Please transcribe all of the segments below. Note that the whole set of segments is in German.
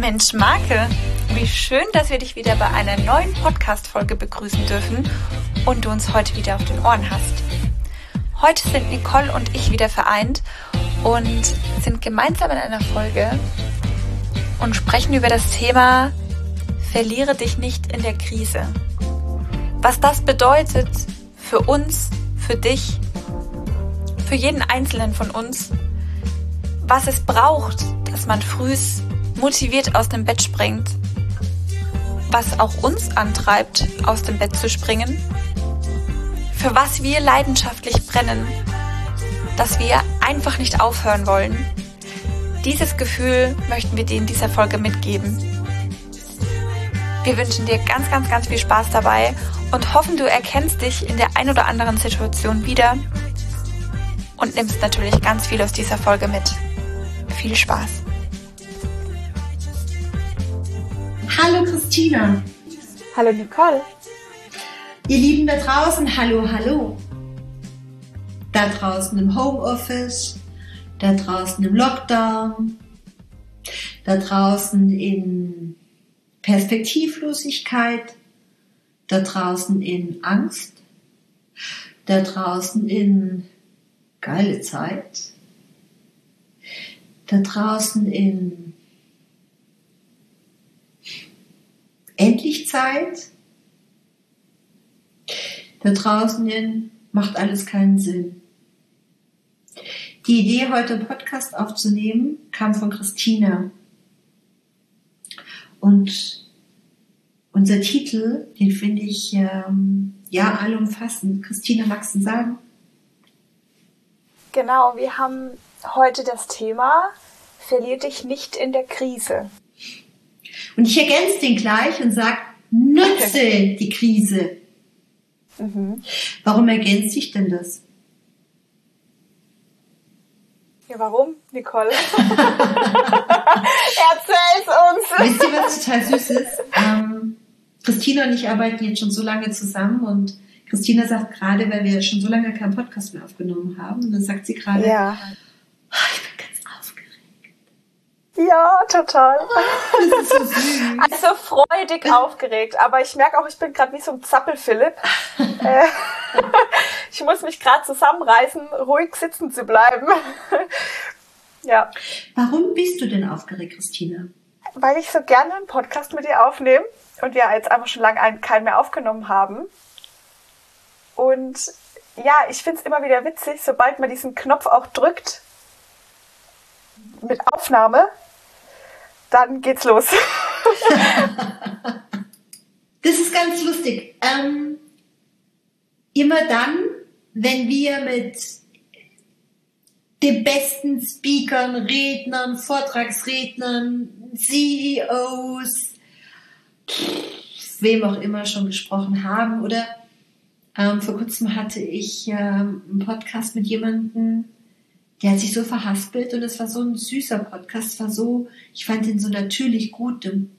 Mensch, Marke, wie schön, dass wir dich wieder bei einer neuen Podcast-Folge begrüßen dürfen und du uns heute wieder auf den Ohren hast. Heute sind Nicole und ich wieder vereint und sind gemeinsam in einer Folge und sprechen über das Thema Verliere dich nicht in der Krise. Was das bedeutet für uns, für dich, für jeden Einzelnen von uns, was es braucht, dass man frühs motiviert aus dem Bett springt, was auch uns antreibt, aus dem Bett zu springen, für was wir leidenschaftlich brennen, dass wir einfach nicht aufhören wollen. Dieses Gefühl möchten wir dir in dieser Folge mitgeben. Wir wünschen dir ganz, ganz, ganz viel Spaß dabei und hoffen, du erkennst dich in der ein oder anderen Situation wieder und nimmst natürlich ganz viel aus dieser Folge mit. Viel Spaß! Hallo Christina. Hallo Nicole. Ihr Lieben da draußen, hallo, hallo. Da draußen im Homeoffice, da draußen im Lockdown, da draußen in Perspektivlosigkeit, da draußen in Angst, da draußen in geile Zeit, da draußen in endlich Zeit, da draußen in macht alles keinen Sinn. Die Idee, heute einen Podcast aufzunehmen, kam von Christina. Und unser Titel, den finde ich allumfassend. Christina, magst du sagen? Genau, wir haben heute das Thema Verlier dich nicht in der Krise. Und ich ergänze den gleich und sage, nutze die Krise. Warum ergänze ich denn das? Ja, warum, Nicole? Erzähl's uns! Wisst ihr, was total süß ist? Christina und ich arbeiten jetzt schon so lange zusammen und Christina sagt gerade, weil wir schon so lange keinen Podcast mehr aufgenommen haben, und dann sagt sie gerade, ja. Ich bin ganz aufgeregt. Ja, total. Das ist so süß. Also freudig aufgeregt, aber ich merke auch, ich bin gerade wie so ein Zappel-Philipp. Ich muss mich gerade zusammenreißen, ruhig sitzen zu bleiben. Ja. Warum bist du denn aufgeregt, Christina? Weil ich so gerne einen Podcast mit dir aufnehme und wir jetzt einfach schon lange keinen mehr aufgenommen haben. Und ja, ich finde es immer wieder witzig, sobald man diesen Knopf auch drückt mit Aufnahme, dann geht's los. Das ist ganz lustig. Immer dann, wenn wir mit den besten Speakern, Rednern, Vortragsrednern, CEOs, wem auch immer schon gesprochen haben. Oder vor kurzem hatte ich einen Podcast mit jemandem, der hat sich so verhaspelt und es war so ein süßer Podcast. Es war so, ich fand ihn so natürlich gut, den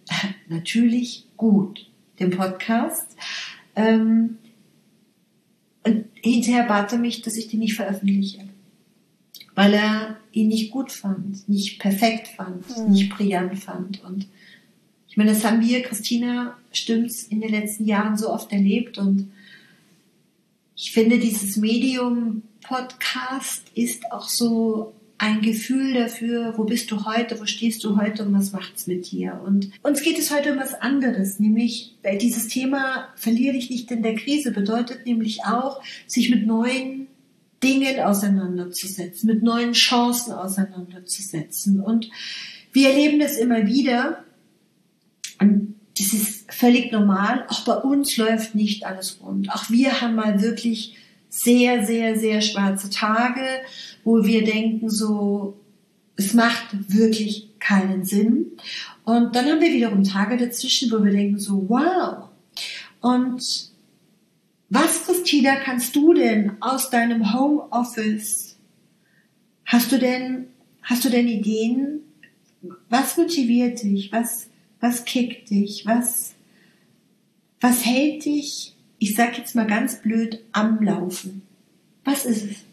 Podcast. Und hinterher bat er mich, dass ich den nicht veröffentliche. Weil er ihn nicht gut fand, nicht perfekt fand, nicht brillant fand. Und ich meine, das haben wir, Christina, stimmt's, in den letzten Jahren so oft erlebt. Und ich finde, dieses Medium Podcast ist auch so ein Gefühl dafür, wo bist du heute, wo stehst du heute und was macht's mit dir? Und uns geht es heute um was anderes, nämlich dieses Thema verliere dich nicht in der Krise bedeutet nämlich auch, sich mit neuen Dingen auseinanderzusetzen, mit neuen Chancen auseinanderzusetzen. Und wir erleben das immer wieder und das ist völlig normal. Auch bei uns läuft nicht alles rund. Auch wir haben mal wirklich sehr, sehr, sehr schwarze Tage, wo wir denken so, es macht wirklich keinen Sinn. Und dann haben wir wiederum Tage dazwischen, wo wir denken so, wow. Und was, Christina, kannst du denn aus deinem Homeoffice? Hast du denn Ideen? Was motiviert dich? Was kickt dich? Was hält dich, ich sag jetzt mal ganz blöd, am Laufen? Was ist es?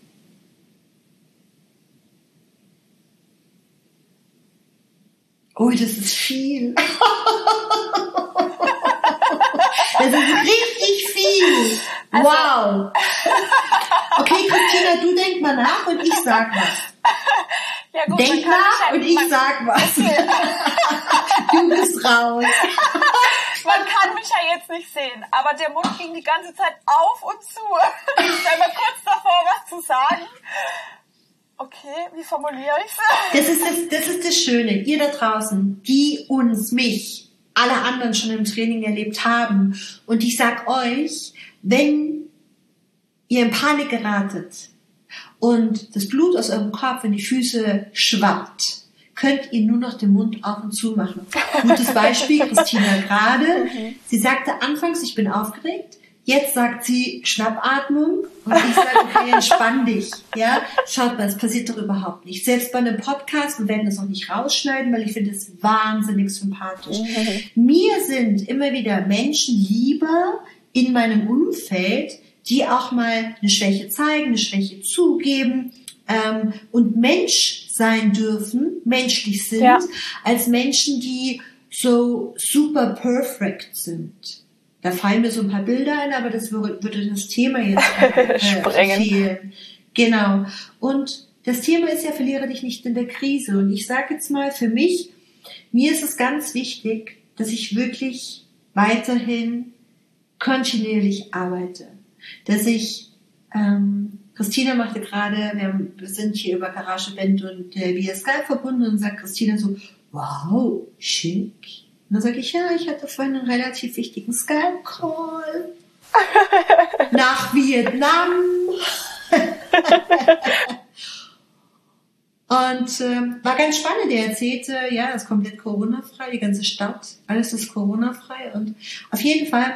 Oh, das ist viel. Das ist richtig viel. Wow. Okay, Christina, du denk mal nach und ich sag was. Ja, gut, denk nach und ich sag was. Du bist raus. Man kann mich ja jetzt nicht sehen, aber der Mund ging die ganze Zeit auf und zu. Ich war immer kurz davor, was zu sagen. Okay, wie formuliere ich's? Das ist das Schöne. Ihr da draußen, die uns, mich, alle anderen schon im Training erlebt haben. Und ich sag euch, wenn ihr in Panik geratet und das Blut aus eurem Kopf in die Füße schwappt, könnt ihr nur noch den Mund auf und zu machen. Gutes Beispiel, Christina gerade. Sie sagte anfangs, ich bin aufgeregt. Jetzt sagt sie Schnappatmung und ich sage, okay, entspann dich. Ja, schaut mal, es passiert doch überhaupt nicht. Selbst bei einem Podcast, wir werden das auch nicht rausschneiden, weil ich finde es wahnsinnig sympathisch. Mir sind immer wieder Menschen lieber in meinem Umfeld, die auch mal eine Schwäche zeigen, eine Schwäche zugeben und Mensch sein dürfen, menschlich sind, als Menschen, die so super perfect sind. Da fallen mir so ein paar Bilder ein, aber das würde das Thema jetzt sprengen. Fehlen. Genau. Und das Thema ist ja, verliere dich nicht in der Krise. Und ich sage jetzt mal für mich, mir ist es ganz wichtig, dass ich wirklich weiterhin kontinuierlich arbeite. Dass ich, Christina machte gerade, wir sind hier über GarageBand und via Skype verbunden und sagt Christina so, wow, schick. Und dann sage ich, ja, ich hatte vorhin einen relativ wichtigen Skype-Call nach Vietnam. Und war ganz spannend. Er erzählte, ja, es ist komplett Corona-frei, die ganze Stadt, alles ist Corona-frei. Und auf jeden Fall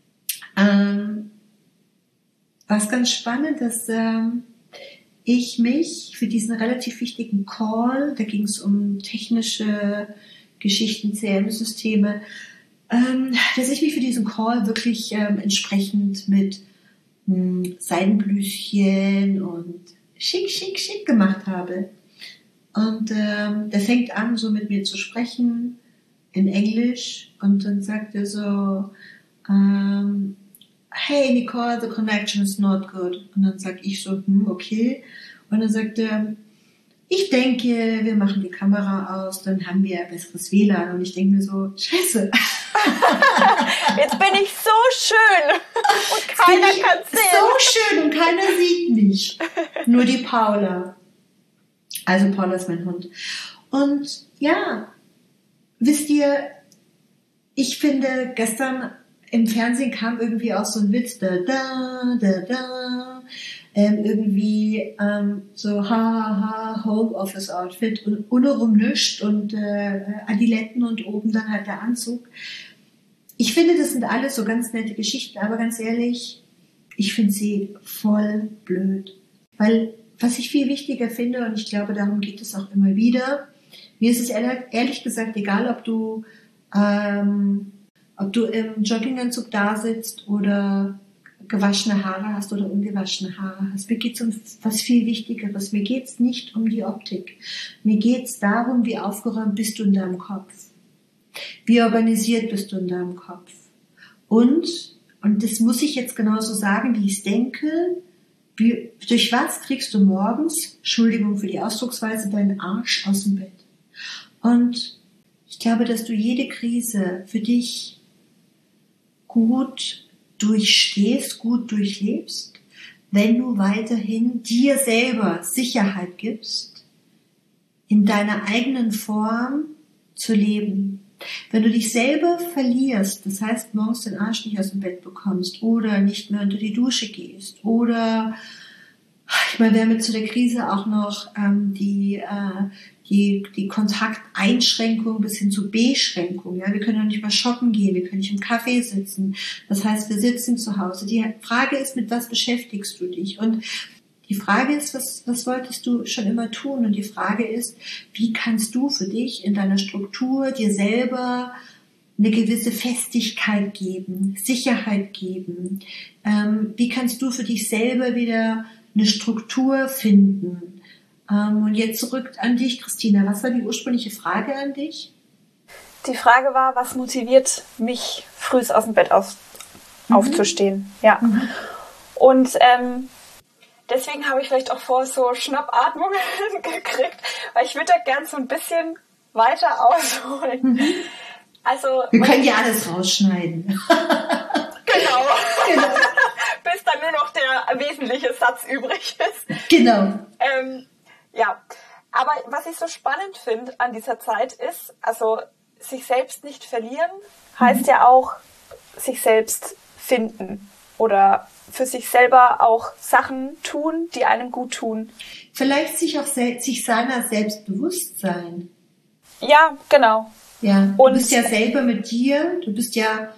war es ganz spannend, dass ich mich für diesen relativ wichtigen Call, da ging es um technische Geschichten, CRM-Systeme, dass ich mich für diesen Call wirklich entsprechend mit Seidenblüschen und schick gemacht habe. Und der fängt an, so mit mir zu sprechen in Englisch und dann sagt er so, hey Nicole, the connection is not good. Und dann sag ich so, okay. Und dann sagt er, ich denke, wir machen die Kamera aus, dann haben wir ein besseres WLAN. Und ich denke mir so, scheiße. Jetzt bin ich so schön und keiner kann sehen. So schön und keiner sieht mich. Nur die Paula. Also Paula ist mein Hund. Und ja, wisst ihr, ich finde, gestern im Fernsehen kam irgendwie auch so ein Witz, irgendwie so Homeoffice Outfit und untenrum nischt und Adiletten und oben dann halt der Anzug. Ich finde, das sind alles so ganz nette Geschichten, aber ganz ehrlich, ich finde sie voll blöd. Weil was ich viel wichtiger finde, und ich glaube, darum geht es auch immer wieder, mir ist es ehrlich gesagt egal, ob du im Jogginganzug da sitzt oder gewaschene Haare hast oder ungewaschene Haare hast. Mir geht's um was viel Wichtigeres. Mir geht's nicht um die Optik. Mir geht's darum, wie aufgeräumt bist du in deinem Kopf. Wie organisiert bist du in deinem Kopf. Und das muss ich jetzt genauso sagen, wie ich es denke, durch was kriegst du morgens, Entschuldigung für die Ausdrucksweise, deinen Arsch aus dem Bett. Und ich glaube, dass du jede Krise für dich gut durchstehst, gut durchlebst, wenn du weiterhin dir selber Sicherheit gibst, in deiner eigenen Form zu leben. Wenn du dich selber verlierst, das heißt morgens den Arsch nicht aus dem Bett bekommst oder nicht mehr unter die Dusche gehst oder, ich meine, wir haben jetzt zu der Krise auch noch die Kontakteinschränkung bis hin zu Beschränkung. Ja, wir können ja nicht mal shoppen gehen, wir können nicht im Café sitzen. Das heißt, wir sitzen zu Hause. Die Frage ist, mit was beschäftigst du dich? Und die Frage ist, was wolltest du schon immer tun? Und die Frage ist, wie kannst du für dich in deiner Struktur dir selber eine gewisse Festigkeit geben, Sicherheit geben? Wie kannst du für dich selber wieder eine Struktur finden? Und jetzt zurück an dich, Christina. Was war die ursprüngliche Frage an dich? die Frage war, was motiviert mich, früh aus dem Bett aufzustehen. Ja. Und deswegen habe ich vielleicht auch vor so Schnappatmungen gekriegt, weil ich würde da gern so ein bisschen weiter ausholen. Also, wir können ja alles rausschneiden. Genau. Bis dann nur noch der wesentliche Satz übrig ist. Genau. Ja, aber was ich so spannend finde an dieser Zeit ist, also sich selbst nicht verlieren, heißt ja auch sich selbst finden oder für sich selber auch Sachen tun, die einem gut tun. Vielleicht sich seiner selbst bewusst sein. Ja, genau. Ja, du bist ja selber mit dir, du wirst ja,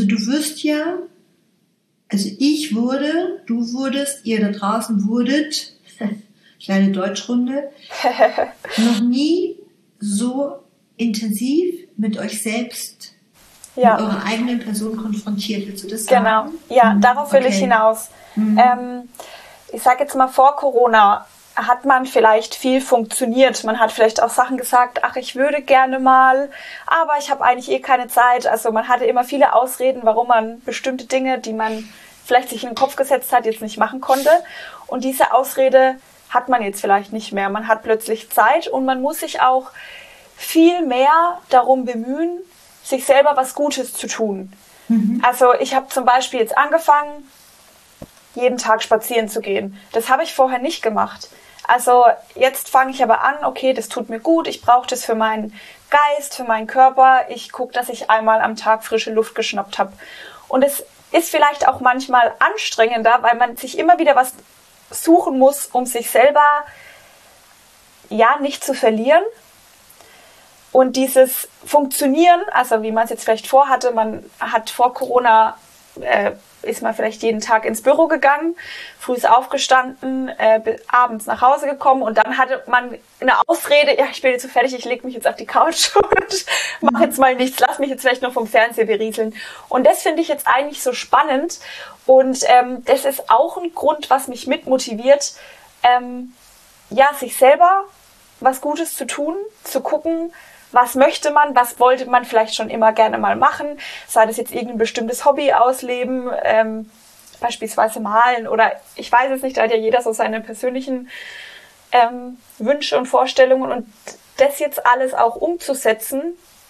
du wurdest, ihr da draußen wurdet, kleine Deutschrunde, noch nie so intensiv mit euch selbst, mit eurer eigenen Person konfrontiert. Willst du das sagen? Genau, ja, darauf will ich hinaus. Ich sage jetzt mal, vor Corona hat man vielleicht viel funktioniert. Man hat vielleicht auch Sachen gesagt, ach, ich würde gerne mal, aber ich habe eigentlich keine Zeit. Also man hatte immer viele Ausreden, warum man bestimmte Dinge, die man vielleicht sich in den Kopf gesetzt hat, jetzt nicht machen konnte. Und diese Ausrede hat man jetzt vielleicht nicht mehr. Man hat plötzlich Zeit und man muss sich auch viel mehr darum bemühen, sich selber was Gutes zu tun. Also ich habe zum Beispiel jetzt angefangen, jeden Tag spazieren zu gehen. Das habe ich vorher nicht gemacht. Also jetzt fange ich aber an, okay, das tut mir gut, ich brauche das für meinen Geist, für meinen Körper. Ich gucke, dass ich einmal am Tag frische Luft geschnappt habe. Und es ist vielleicht auch manchmal anstrengender, weil man sich immer wieder was suchen muss, um sich selber nicht zu verlieren. Und dieses Funktionieren, also wie man es jetzt vielleicht vorhatte, man hat vor Corona, ist man vielleicht jeden Tag ins Büro gegangen, früh aufgestanden, abends nach Hause gekommen und dann hatte man eine Ausrede, ja, ich bin jetzt so fertig, ich lege mich jetzt auf die Couch und mache jetzt mal nichts, lass mich jetzt vielleicht nur vom Fernseher berieseln. Und das finde ich jetzt eigentlich so spannend und das ist auch ein Grund, was mich mitmotiviert, sich selber was Gutes zu tun, zu gucken, was möchte man, was wollte man vielleicht schon immer gerne mal machen, sei das jetzt irgendein bestimmtes Hobby ausleben, beispielsweise malen oder ich weiß es nicht, da hat ja jeder so seine persönlichen Wünsche und Vorstellungen und das jetzt alles auch umzusetzen,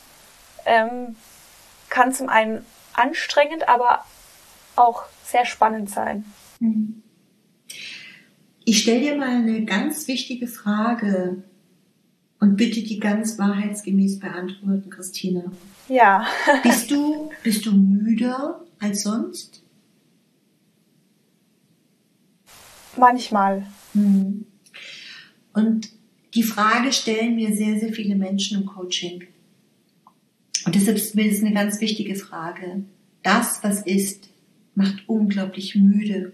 kann zum einen anstrengend, aber auch sehr spannend sein. Ich stelle dir mal eine ganz wichtige Frage und bitte die ganz wahrheitsgemäß beantworten, Christina. Ja. Bist du müder als sonst? Manchmal. Und die Frage stellen mir sehr, sehr viele Menschen im Coaching. Und deshalb ist mir das eine ganz wichtige Frage. Das, was ist, macht unglaublich müde.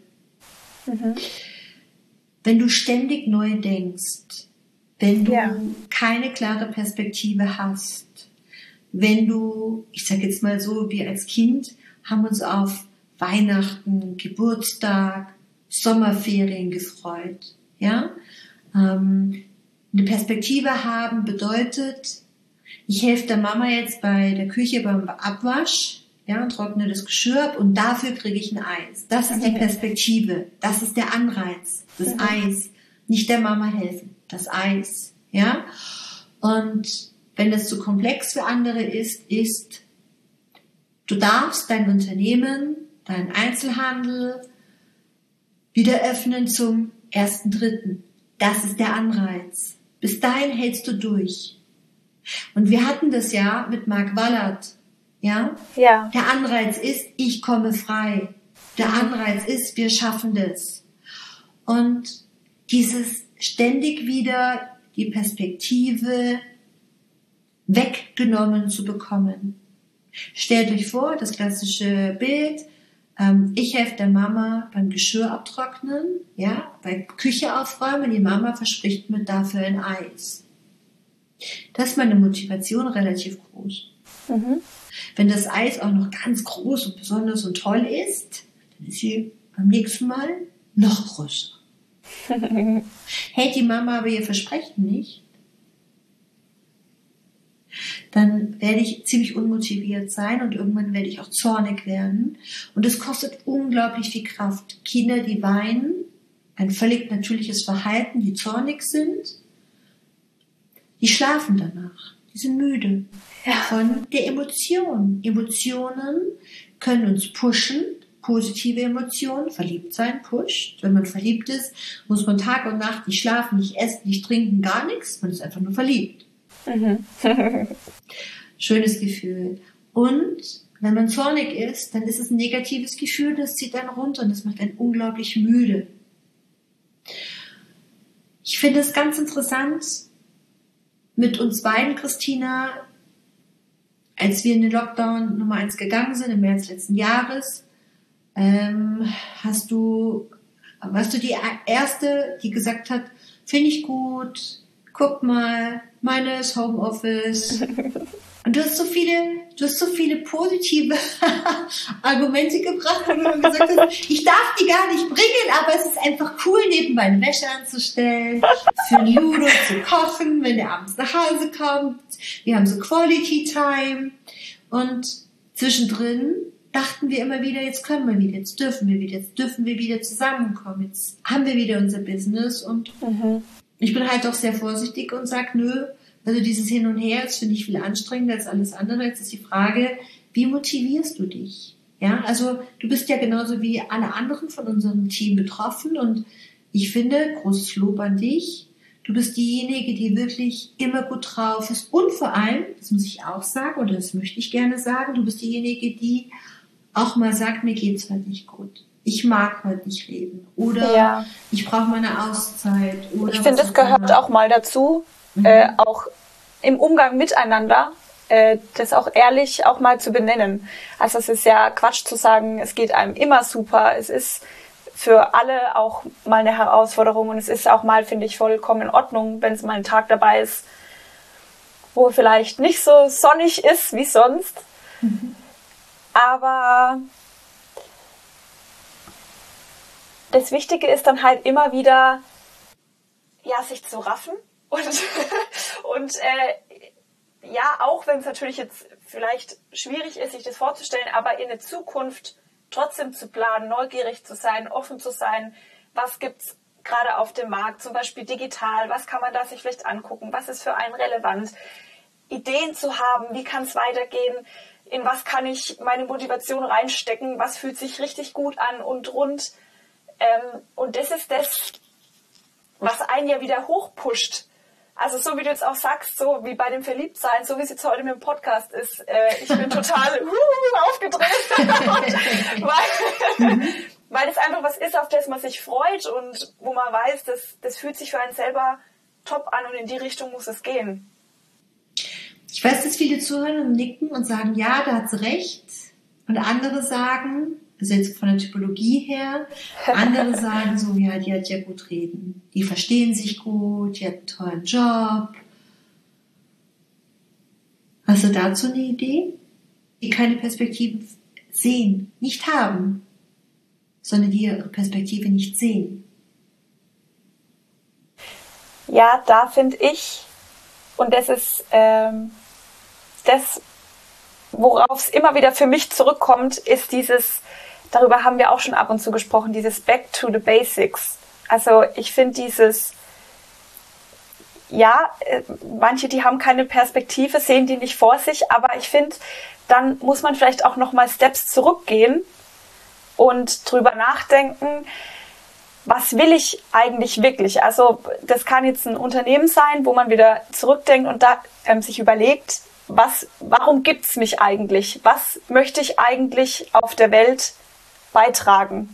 Wenn du ständig neu denkst, wenn du keine klare Perspektive hast, wenn du, ich sage jetzt mal so, wir als Kind haben uns auf Weihnachten, Geburtstag, Sommerferien gefreut, ja? Eine Perspektive haben bedeutet, ich helfe der Mama jetzt bei der Küche beim Abwasch, ja, und trockne das Geschirr ab und dafür kriege ich ein Eis. Das ist die Perspektive, das ist der Anreiz, das Eis. Nicht der Mama helfen, das Eis, ja. Und wenn das zu komplex für andere ist, du darfst dein Unternehmen, deinen Einzelhandel wieder öffnen zum 1.3. Das ist der Anreiz. Bis dahin hältst du durch. Und wir hatten das ja mit Mark Wallert, ja. Der Anreiz ist, ich komme frei. Der Anreiz ist, wir schaffen das. Und dieses ständig wieder die Perspektive weggenommen zu bekommen. Stellt euch vor, das klassische Bild, ich helfe der Mama beim Geschirr abtrocknen, ja, bei Küche aufräumen, die Mama verspricht mir dafür ein Eis. Das ist meine Motivation relativ groß. Wenn das Eis auch noch ganz groß und besonders und toll ist, dann ist sie beim nächsten Mal noch größer. Hält die Mama aber ihr Versprechen nicht, dann werde ich ziemlich unmotiviert sein und irgendwann werde ich auch zornig werden. Und es kostet unglaublich viel Kraft. Kinder, die weinen, ein völlig natürliches Verhalten, die zornig sind, die schlafen danach. Die sind müde von der Emotion. Emotionen können uns pushen. Positive Emotionen, verliebt sein, pusht. Wenn man verliebt ist, muss man Tag und Nacht nicht schlafen, nicht essen, nicht trinken, gar nichts. Man ist einfach nur verliebt. Schönes Gefühl. Und wenn man zornig ist, dann ist es ein negatives Gefühl, das zieht einen runter und das macht einen unglaublich müde. Ich finde es ganz interessant, mit uns beiden, Christina, als wir in den Lockdown Nummer 1 gegangen sind, im März letzten Jahres, warst du die Erste, die gesagt hat, finde ich gut, guck mal, meines Homeoffice. Und du hast so viele positive Argumente gebracht, wo du gesagt hast, ich darf die gar nicht bringen, aber es ist einfach cool, nebenbei eine Wäsche anzustellen, für Ludo zu kochen, wenn der abends nach Hause kommt. Wir haben so Quality Time. Und zwischendrin dachten wir immer wieder, jetzt können wir wieder, jetzt dürfen wir wieder zusammenkommen, jetzt haben wir wieder unser Business. Und ich bin halt auch sehr vorsichtig und sage, nö, also dieses Hin und Her, das finde ich viel anstrengender als alles andere. Jetzt ist die Frage, wie motivierst du dich? Ja, also du bist ja genauso wie alle anderen von unserem Team betroffen und ich finde, großes Lob an dich. Du bist diejenige, die wirklich immer gut drauf ist und vor allem, das muss ich auch sagen oder das möchte ich gerne sagen, du bist diejenige, die auch mal sagt, mir geht's heute nicht gut. Ich mag heute nicht reden oder ich brauche meine Auszeit. Oder ich finde, es gehört auch mal dazu, auch im Umgang miteinander, das auch ehrlich auch mal zu benennen. Also es ist ja Quatsch zu sagen, es geht einem immer super. Es ist für alle auch mal eine Herausforderung und es ist auch mal, finde ich, vollkommen in Ordnung, wenn es mal ein Tag dabei ist, wo vielleicht nicht so sonnig ist wie sonst. Aber das Wichtige ist dann halt immer wieder, sich zu raffen und auch wenn es natürlich jetzt vielleicht schwierig ist, sich das vorzustellen, aber in der Zukunft trotzdem zu planen, neugierig zu sein, offen zu sein, was gibt's gerade auf dem Markt, zum Beispiel digital, was kann man da sich vielleicht angucken, was ist für einen relevant, Ideen zu haben, wie kann es weitergehen, in was kann ich meine Motivation reinstecken, was fühlt sich richtig gut an und rund. Und das ist das, was einen ja wieder hochpusht. Also so wie du jetzt auch sagst, so wie bei dem Verliebtsein, so wie es jetzt heute mit dem Podcast ist. Ich bin total aufgedreht, weil es einfach was ist, auf das man sich freut und wo man weiß, das fühlt sich für einen selber top an und in die Richtung muss es gehen. Ich weiß, dass viele zuhören und nicken und sagen, ja, da hat sie recht. Und andere sagen, also jetzt von der Typologie her, andere sagen so, ja, die hat ja gut reden. Die verstehen sich gut, die hat einen tollen Job. Hast du dazu eine Idee? Die keine Perspektive sehen, nicht haben, sondern die ihre Perspektive nicht sehen. Ja, da finde ich, und das ist das, worauf es immer wieder für mich zurückkommt, ist dieses, darüber haben wir auch schon ab und zu gesprochen, dieses Back to the Basics. Also ich finde dieses, manche, die haben keine Perspektive, sehen die nicht vor sich, aber ich finde, dann muss man vielleicht auch nochmal Steps zurückgehen und drüber nachdenken, was will ich eigentlich wirklich? Also das kann jetzt ein Unternehmen sein, wo man wieder zurückdenkt und da sich überlegt, warum gibt es mich eigentlich? Was möchte ich eigentlich auf der Welt beitragen?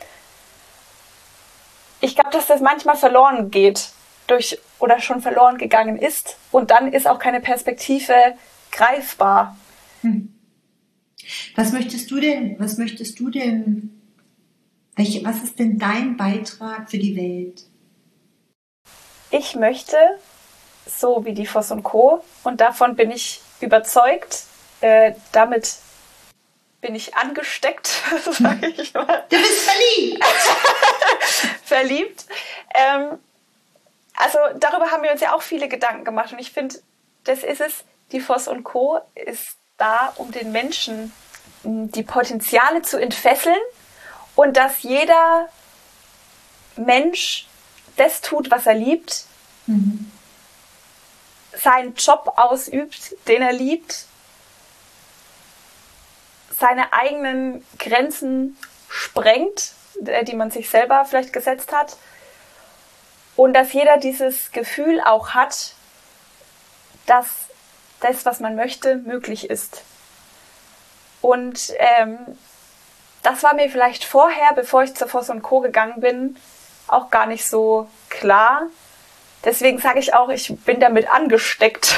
Ich glaube, dass das manchmal verloren geht oder schon verloren gegangen ist und dann ist auch keine Perspektive greifbar. Was möchtest du denn, was ist denn dein Beitrag für die Welt? Ich möchte, so wie die Voss und Co. und davon bin ich überzeugt, damit bin ich angesteckt, sage ich mal. Du bist verliebt! Verliebt. Also darüber haben wir uns ja auch viele Gedanken gemacht und ich finde, das ist es, die Voss & Co. ist da, um den Menschen die Potenziale zu entfesseln und dass jeder Mensch das tut, was er liebt, seinen Job ausübt, den er liebt, seine eigenen Grenzen sprengt, die man sich selber vielleicht gesetzt hat, und dass jeder dieses Gefühl auch hat, dass das, was man möchte, möglich ist. Und das war mir vielleicht vorher, bevor ich zur Voss & Co. gegangen bin, auch gar nicht so klar. Deswegen sage ich auch, ich bin damit angesteckt.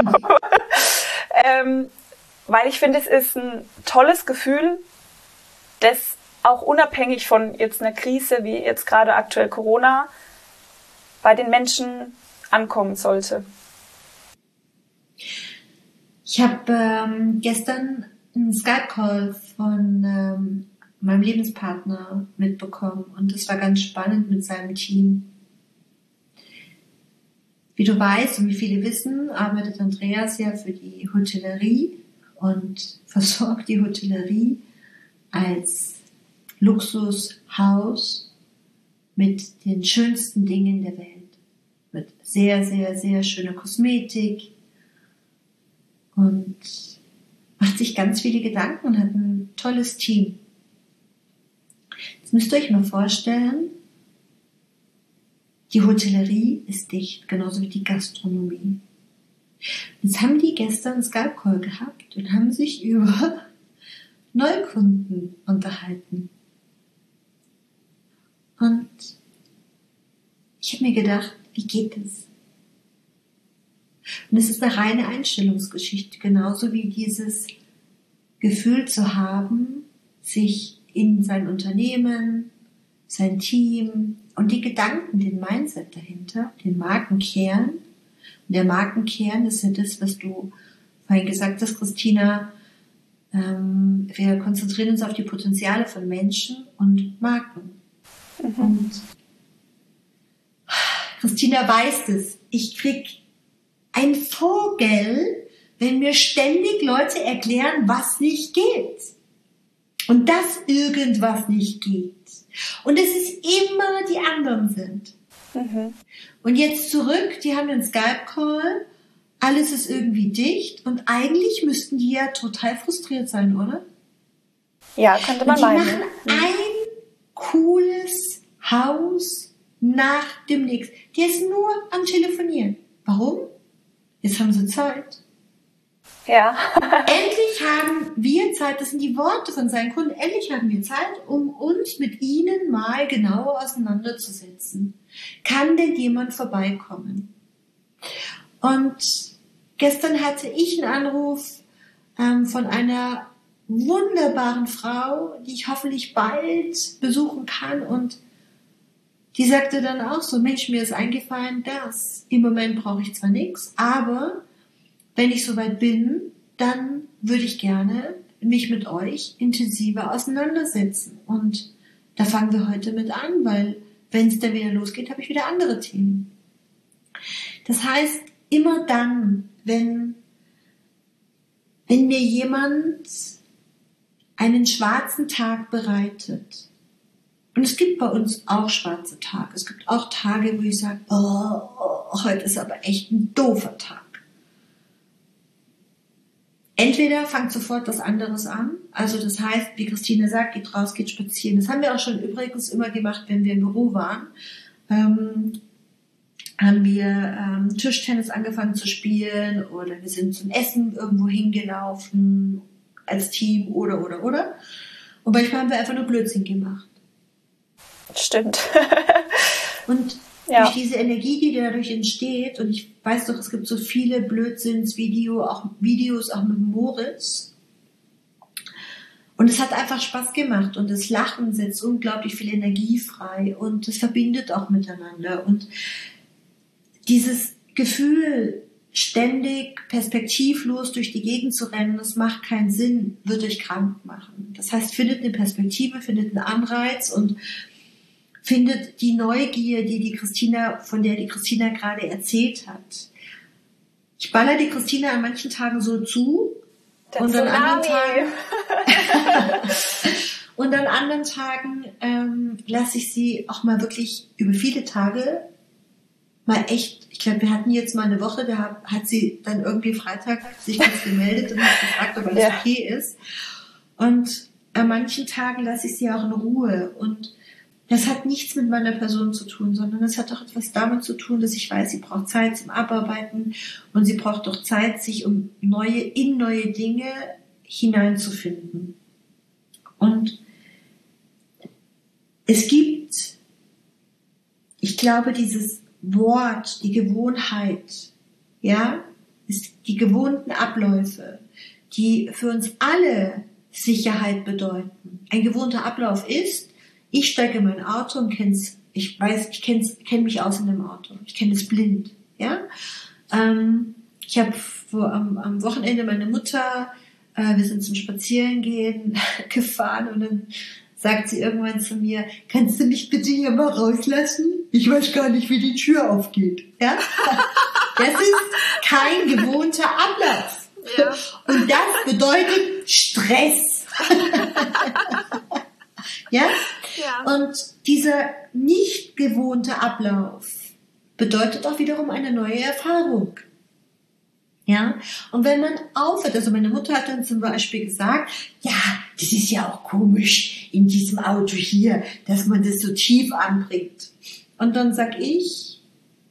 Weil ich finde, es ist ein tolles Gefühl, das auch unabhängig von jetzt einer Krise, wie jetzt gerade aktuell Corona, bei den Menschen ankommen sollte. Ich habe gestern einen Skype-Call von meinem Lebenspartner mitbekommen und das war ganz spannend mit seinem Team. Wie du weißt und wie viele wissen, arbeitet Andreas ja für die Hotellerie und versorgt die Hotellerie als Luxushaus mit den schönsten Dingen der Welt. Mit sehr, sehr, sehr schöner Kosmetik und macht sich ganz viele Gedanken und hat ein tolles Team. Jetzt müsst ihr euch mal vorstellen, die Hotellerie ist dicht, genauso wie die Gastronomie. Jetzt haben die gestern einen Skype-Call gehabt und haben sich über Neukunden unterhalten. Und ich habe mir gedacht, wie geht es? Und es ist eine reine Einstellungsgeschichte, genauso wie dieses Gefühl zu haben, sich in sein Unternehmen, sein Team und die Gedanken, den Mindset dahinter, den Markenkern. Und der Markenkern ist ja das, was du vorhin gesagt hast, Christina. Wir konzentrieren uns auf die Potenziale von Menschen und Marken. Und Christina weiß es. Ich krieg ein Vogel, wenn mir ständig Leute erklären, was nicht geht. Und dass irgendwas nicht geht. Und es ist immer die anderen sind. Und jetzt zurück, die haben einen Skype-Call, alles ist irgendwie dicht und eigentlich müssten die ja total frustriert sein, oder? Ja, könnte man meinen. Die machen ein cooles Haus nach dem nächsten. Die ist nur am Telefonieren. Warum? Jetzt haben sie Zeit. Ja. Endlich haben wir Zeit, das sind die Worte von seinen Kunden, endlich haben wir Zeit, um uns mit ihnen mal genauer auseinanderzusetzen. Kann denn jemand vorbeikommen? Und gestern hatte ich einen Anruf von einer wunderbaren Frau, die ich hoffentlich bald besuchen kann, und die sagte dann auch so, Mensch, mir ist eingefallen, dass im Moment brauche ich zwar nichts, aber wenn ich soweit bin, dann würde ich gerne mich mit euch intensiver auseinandersetzen. Und da fangen wir heute mit an, weil wenn es dann wieder losgeht, habe ich wieder andere Themen. Das heißt, immer dann, wenn mir jemand einen schwarzen Tag bereitet, und es gibt bei uns auch schwarze Tage, es gibt auch Tage, wo ich sage, heute ist aber echt ein doofer Tag. Entweder fangt sofort was anderes an, also das heißt, wie Christine sagt, geht raus, geht spazieren. Das haben wir auch schon übrigens immer gemacht, wenn wir im Büro waren. Haben wir Tischtennis angefangen zu spielen oder wir sind zum Essen irgendwo hingelaufen als Team oder. Und manchmal haben wir einfach nur Blödsinn gemacht. Stimmt. Und durch diese Energie, die dadurch entsteht, und ich weiß doch, es gibt so viele Blödsinnsvideos, auch mit Moritz. Und es hat einfach Spaß gemacht und das Lachen setzt unglaublich viel Energie frei und es verbindet auch miteinander. Und dieses Gefühl, ständig perspektivlos durch die Gegend zu rennen, das macht keinen Sinn, wird euch krank machen. Das heißt, findet eine Perspektive, findet einen Anreiz und findet die Neugier, von der die Christina gerade erzählt hat. Ich baller die Christina an manchen Tagen so zu. Der Und an anderen Tsunami. Tagen, und an anderen Tagen lasse ich sie auch mal wirklich über viele Tage mal echt, ich glaube, wir hatten jetzt mal eine Woche, da hat sie dann irgendwie Freitag sich kurz gemeldet und hat gefragt, ob alles okay ist. Und an manchen Tagen lasse ich sie auch in Ruhe. Und das hat nichts mit meiner Person zu tun, sondern es hat auch etwas damit zu tun, dass ich weiß, sie braucht Zeit zum Abarbeiten und sie braucht auch Zeit, sich in neue Dinge hineinzufinden. Und es gibt, ich glaube, dieses Wort, die Gewohnheit, ja, ist die gewohnten Abläufe, die für uns alle Sicherheit bedeuten. Ein gewohnter Ablauf ist, ich steige in mein Auto und kenne mich aus in dem Auto. Ich kenne es blind, ja. Ich habe am Wochenende meine Mutter, wir sind zum Spazierengehen gefahren und dann sagt sie irgendwann zu mir, kannst du mich bitte hier mal rauslassen? Ich weiß gar nicht, wie die Tür aufgeht. Ja? Das ist kein gewohnter Ablauf. Ja. Und das bedeutet Stress. Ja? Ja? Und dieser nicht gewohnte Ablauf bedeutet auch wiederum eine neue Erfahrung. Ja, und wenn man aufhört, also meine Mutter hat dann zum Beispiel gesagt, ja, das ist ja auch komisch in diesem Auto hier, dass man das so tief anbringt. Und dann sag ich,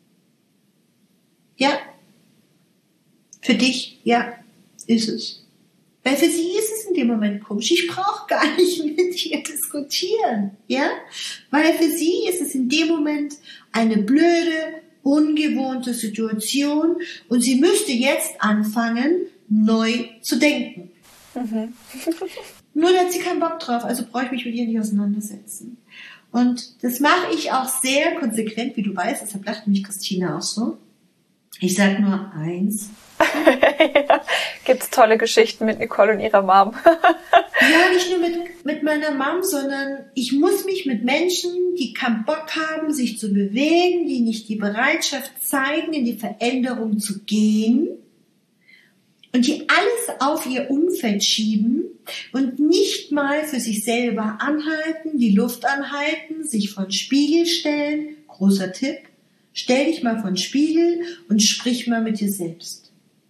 ja, für dich, ja, ist es. Weil für sie ist es in dem Moment komisch. Ich brauche gar nicht mit ihr diskutieren, ja, weil für sie ist es in dem Moment eine blöde, ungewohnte Situation und sie müsste jetzt anfangen, neu zu denken. Mhm. Nur da hat sie keinen Bock drauf, also brauche ich mich mit ihr nicht auseinandersetzen. Und das mache ich auch sehr konsequent, wie du weißt, deshalb lacht mich Christina auch so. Ich sage nur eins. Ja, gibt's tolle Geschichten mit Nicole und ihrer Mom. Ja, nicht nur mit meiner Mom, sondern ich muss mich mit Menschen, die keinen Bock haben, sich zu bewegen, die nicht die Bereitschaft zeigen, in die Veränderung zu gehen und die alles auf ihr Umfeld schieben und nicht mal für sich selber anhalten, die Luft anhalten, sich vor den Spiegel stellen. Großer Tipp, stell dich mal vor den Spiegel und sprich mal mit dir selbst.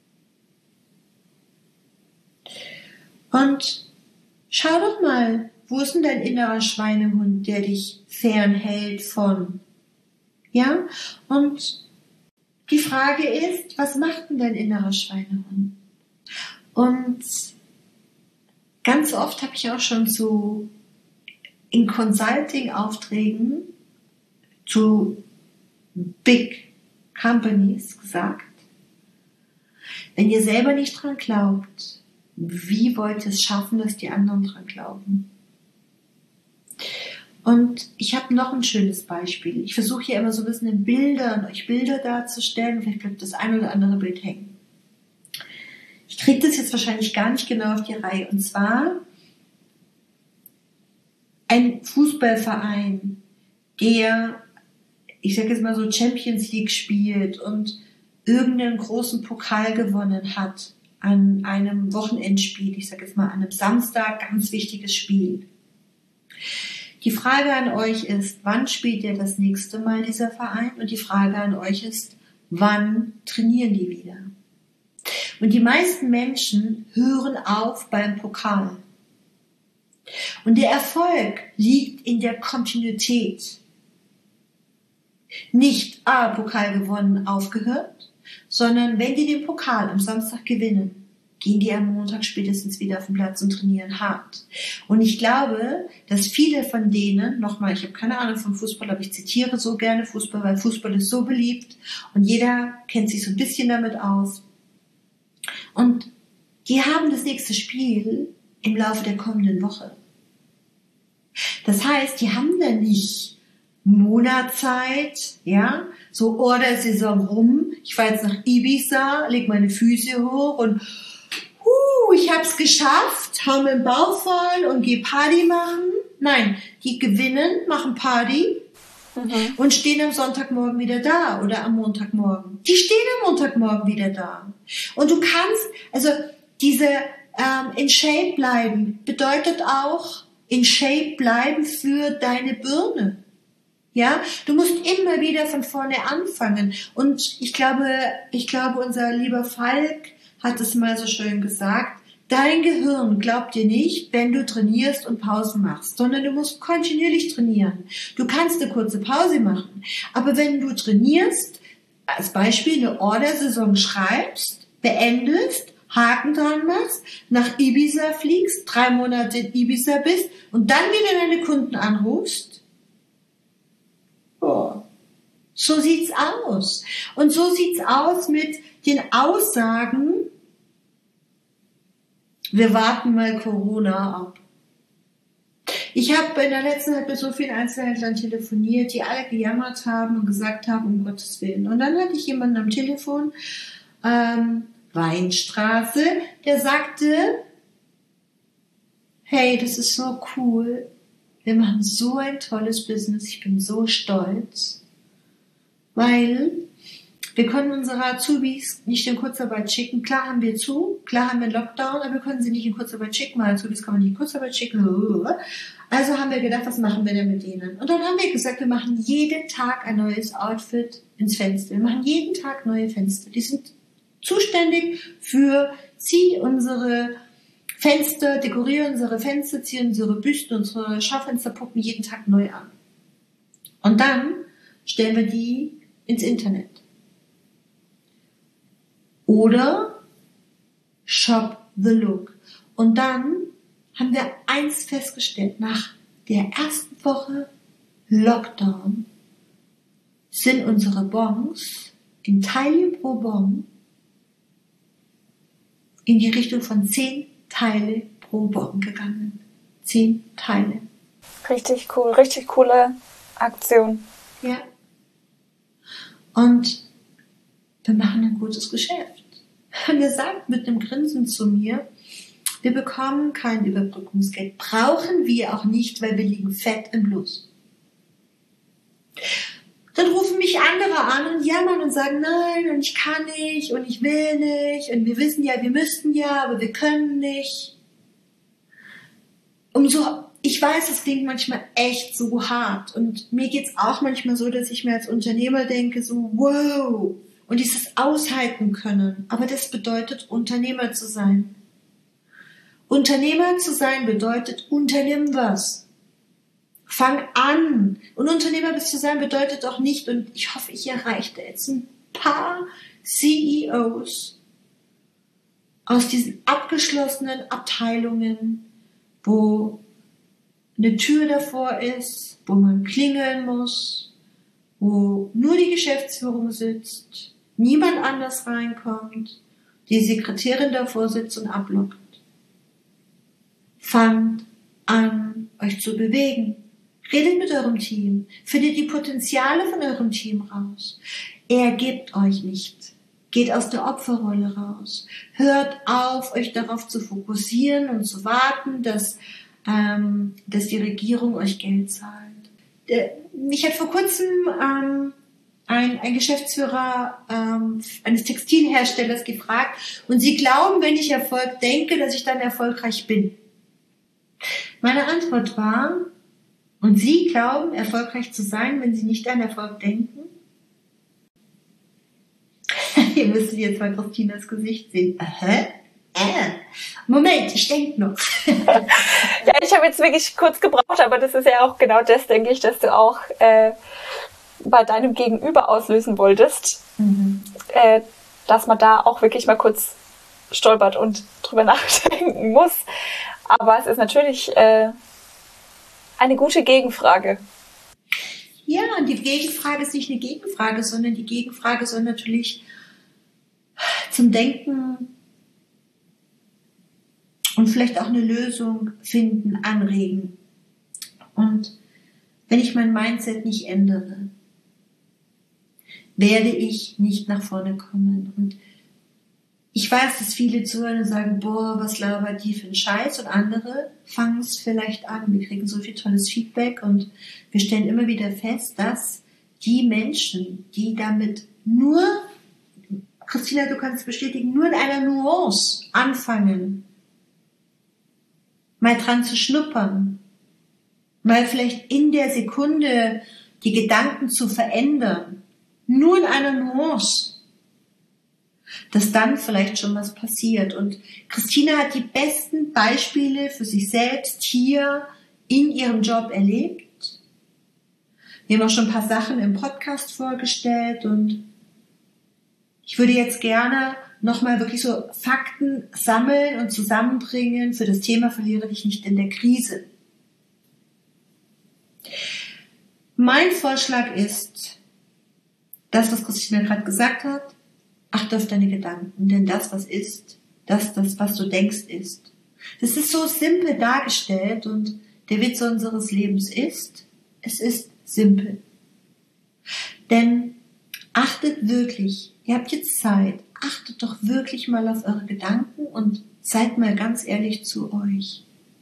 Und schau doch mal, wo ist denn dein innerer Schweinehund, der dich fernhält von, ja? Und die Frage ist, was macht denn dein innerer Schweinehund? Und ganz oft habe ich auch schon so in Consulting-Aufträgen zu Big Companies gesagt, wenn ihr selber nicht dran glaubt, wie wollt ihr es schaffen, dass die anderen dran glauben? Und ich habe noch ein schönes Beispiel. Ich versuche hier immer so ein bisschen in Bildern, euch Bilder darzustellen. Vielleicht bleibt das ein oder andere Bild hängen. Ich kriege das jetzt wahrscheinlich gar nicht genau auf die Reihe. Und zwar ein Fußballverein, der, ich sage jetzt mal so, Champions League spielt und irgendeinen großen Pokal gewonnen hat an einem Wochenendspiel, ich sage jetzt mal an einem Samstag, ganz wichtiges Spiel. Die Frage an euch ist, wann spielt ihr das nächste Mal dieser Verein? Und die Frage an euch ist, wann trainieren die wieder? Und die meisten Menschen hören auf beim Pokal. Und der Erfolg liegt in der Kontinuität. Nicht, Pokal gewonnen, aufgehört, sondern wenn die den Pokal am Samstag gewinnen, gehen die am Montag spätestens wieder auf den Platz und trainieren hart. Und ich glaube, dass viele von denen, nochmal, ich habe keine Ahnung vom Fußball, aber ich zitiere so gerne Fußball, weil Fußball ist so beliebt und jeder kennt sich so ein bisschen damit aus. Und die haben das nächste Spiel im Laufe der kommenden Woche. Das heißt, die haben da nicht Monatszeit, ja, so der Saison rum, ich fahre jetzt nach Ibiza, leg meine Füße hoch und ich hab's geschafft, hau mir den Bauch voll und geh Party machen. Nein, die gewinnen, machen Party und stehen am Sonntagmorgen wieder da oder am Montagmorgen. Die stehen am Montagmorgen wieder da. Und du kannst, also diese in Shape bleiben bedeutet auch in Shape bleiben für deine Birne. Ja, du musst immer wieder von vorne anfangen. Und ich glaube, unser lieber Falk hat es mal so schön gesagt. Dein Gehirn glaubt dir nicht, wenn du trainierst und Pausen machst, sondern du musst kontinuierlich trainieren. Du kannst eine kurze Pause machen, aber wenn du trainierst, als Beispiel eine Order-Saison schreibst, beendest, Haken dran machst, nach Ibiza fliegst, 3 Monate in Ibiza bist und dann wieder deine Kunden anrufst, so sieht's aus. Und so sieht's aus mit den Aussagen, wir warten mal Corona ab. Ich habe in der letzten Zeit mit so vielen Einzelhändlern telefoniert, die alle gejammert haben und gesagt haben, um Gottes Willen. Und dann hatte ich jemanden am Telefon, Weinstraße, der sagte, hey, das ist so cool. Wir machen so ein tolles Business. Ich bin so stolz, weil wir können unsere Azubis nicht in Kurzarbeit schicken. Klar haben wir klar haben wir Lockdown, aber wir können sie nicht in Kurzarbeit schicken, weil Azubis kann man nicht in Kurzarbeit schicken. Also haben wir gedacht, was machen wir denn mit denen? Und dann haben wir gesagt, wir machen jeden Tag ein neues Outfit ins Fenster. Wir machen jeden Tag neue Fenster. Die sind zuständig für, zieh unsere Fenster, dekorieren unsere Fenster, ziehen unsere Büsten, unsere Schaufensterpuppen jeden Tag neu an. Und dann stellen wir die ins Internet. Oder Shop the Look. Und dann haben wir eins festgestellt, nach der ersten Woche Lockdown sind unsere Bons in Teile pro Bon in die Richtung von 10 Teile pro Bon gegangen. 10 Teile. Richtig cool, richtig coole Aktion. Ja. Und wir machen ein gutes Geschäft. Und er sagt mit einem Grinsen zu mir, wir bekommen kein Überbrückungsgeld. Brauchen wir auch nicht, weil wir liegen fett im Plus. Dann rufen mich andere an und jammern und sagen, nein, und ich kann nicht, und ich will nicht, und wir wissen ja, wir müssten ja, aber wir können nicht. Ich weiß, es klingt manchmal echt so hart. Und mir geht's auch manchmal so, dass ich mir als Unternehmer denke, so, wow, und dieses aushalten können. Aber das bedeutet, Unternehmer zu sein. Unternehmer zu sein bedeutet, unternimm was. Fang an. Und Unternehmer bis zu sein bedeutet auch nicht, und ich hoffe, ich erreichte jetzt ein paar CEOs aus diesen abgeschlossenen Abteilungen, wo eine Tür davor ist, wo man klingeln muss, wo nur die Geschäftsführung sitzt, niemand anders reinkommt, die Sekretärin davor sitzt und ablockt. Fangt an, euch zu bewegen. Redet mit eurem Team. Findet die Potenziale von eurem Team raus. Ergebt euch nicht. Geht aus der Opferrolle raus. Hört auf, euch darauf zu fokussieren und zu warten, dass die Regierung euch Geld zahlt. Mich hat vor kurzem ein Geschäftsführer eines Textilherstellers gefragt, und Sie glauben, wenn ich Erfolg denke, dass ich dann erfolgreich bin? Meine Antwort war, und Sie glauben, erfolgreich zu sein, wenn Sie nicht an Erfolg denken? Ihr müsstet jetzt mal Christinas Gesicht sehen. Moment, ich denke noch. Ja, ich habe jetzt wirklich kurz gebraucht, aber das ist ja auch genau das, denke ich, dass du auch bei deinem Gegenüber auslösen wolltest, dass man da auch wirklich mal kurz stolpert und drüber nachdenken muss. Aber es ist natürlich eine gute Gegenfrage. Ja, und die Gegenfrage ist nicht eine Gegenfrage, sondern die Gegenfrage soll natürlich zum Denken und vielleicht auch eine Lösung finden, anregen. Und wenn ich mein Mindset nicht ändere, werde ich nicht nach vorne kommen. Und ich Ich weiß, dass viele zuhören und sagen, boah, was labert die für einen Scheiß, und andere fangen es vielleicht an. Wir kriegen so viel tolles Feedback und wir stellen immer wieder fest, dass die Menschen, die damit nur, Christina, du kannst es bestätigen, nur in einer Nuance anfangen, mal dran zu schnuppern, mal vielleicht in der Sekunde die Gedanken zu verändern, nur in einer Nuance, dass dann vielleicht schon was passiert. Und Christina hat die besten Beispiele für sich selbst hier in ihrem Job erlebt. Wir haben auch schon ein paar Sachen im Podcast vorgestellt und ich würde jetzt gerne nochmal wirklich so Fakten sammeln und zusammenbringen für das Thema Verliere dich nicht in der Krise. Mein Vorschlag ist, das, was Christina gerade gesagt hat, achte auf deine Gedanken, denn das, was ist, das, was du denkst, ist. Das ist so simpel dargestellt und der Witz unseres Lebens ist, es ist simpel. Denn achtet wirklich, ihr habt jetzt Zeit, achtet doch wirklich mal auf eure Gedanken und seid mal ganz ehrlich zu euch.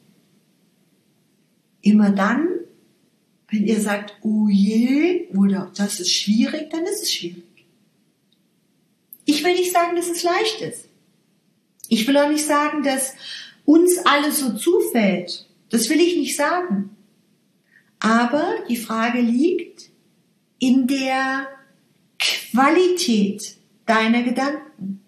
Immer dann, wenn ihr sagt, oh je, oder das ist schwierig, dann ist es schwierig. Ich will nicht sagen, dass es leicht ist. Ich will auch nicht sagen, dass uns alles so zufällt. Das will ich nicht sagen. Aber die Frage liegt in der Qualität deiner Gedanken.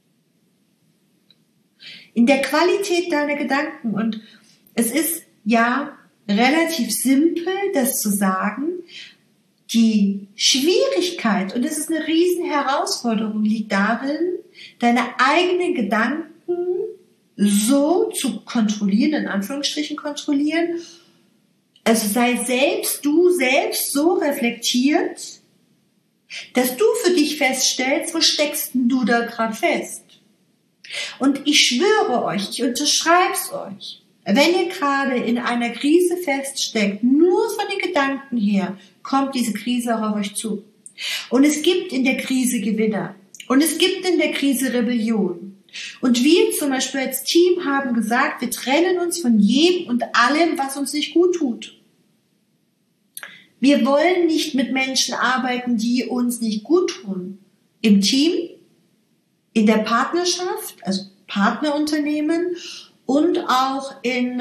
In der Qualität deiner Gedanken. Und es ist ja relativ simpel, das zu sagen. Die Schwierigkeit, und es ist eine riesen Herausforderung, liegt darin, deine eigenen Gedanken so zu kontrollieren, in Anführungsstrichen kontrollieren, also sei du selbst so reflektiert, dass du für dich feststellst, wo steckst denn du da gerade fest? Und ich schwöre euch, ich unterschreibe es euch, wenn ihr gerade in einer Krise feststeckt, nur von den Gedanken her, kommt diese Krise auch auf euch zu. Und es gibt in der Krise Gewinner. Und es gibt in der Krise Rebellion. Und wir zum Beispiel als Team haben gesagt, wir trennen uns von jedem und allem, was uns nicht gut tut. Wir wollen nicht mit Menschen arbeiten, die uns nicht gut tun. Im Team, in der Partnerschaft, also Partnerunternehmen und auch in